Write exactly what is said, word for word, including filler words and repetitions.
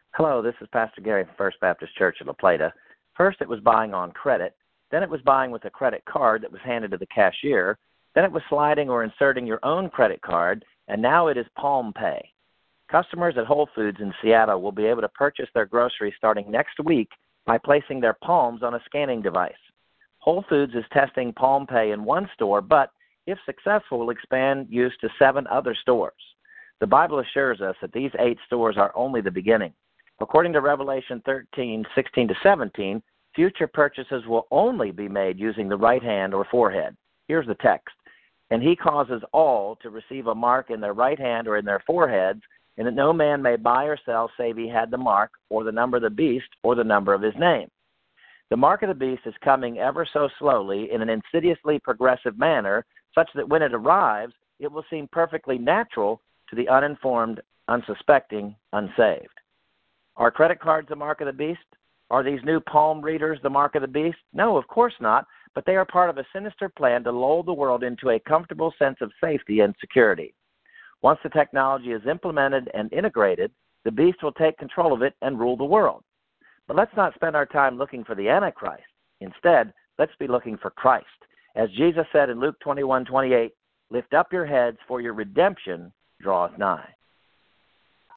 Hello, this is Pastor Gary from First Baptist Church in La Plata. First, it was buying on credit. Then it was buying with a credit card that was handed to the cashier. Then it was sliding or inserting your own credit card. And now it is Palm Pay. Customers at Whole Foods in Seattle will be able to purchase their groceries starting next week by placing their palms on a scanning device. Whole Foods is testing Palm Pay in one store, but if successful, will expand use to seven other stores. The Bible assures us that these eight stores are only the beginning. According to Revelation thirteen, sixteen to seventeen, future purchases will only be made using the right hand or forehead. Here's the text. And he causes all to receive a mark in their right hand or in their foreheads, and that no man may buy or sell save he had the mark, or the number of the beast, or the number of his name. The mark of the beast is coming ever so slowly in an insidiously progressive manner, such that when it arrives, it will seem perfectly natural to the uninformed, unsuspecting, unsaved. Are credit cards the mark of the beast? Are these new palm readers the mark of the beast? No, of course not, but they are part of a sinister plan to lull the world into a comfortable sense of safety and security. Once the technology is implemented and integrated, the beast will take control of it and rule the world. But let's not spend our time looking for the Antichrist. Instead, let's be looking for Christ. As Jesus said in Luke twenty-one twenty-eight, lift up your heads, for your redemption draweth nigh.